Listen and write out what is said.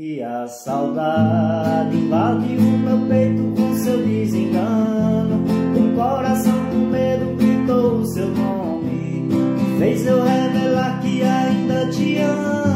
E a saudade invadiu meu peito com seu desengano. O coração com medo gritou o seu nome, fez eu revelar que ainda te amo.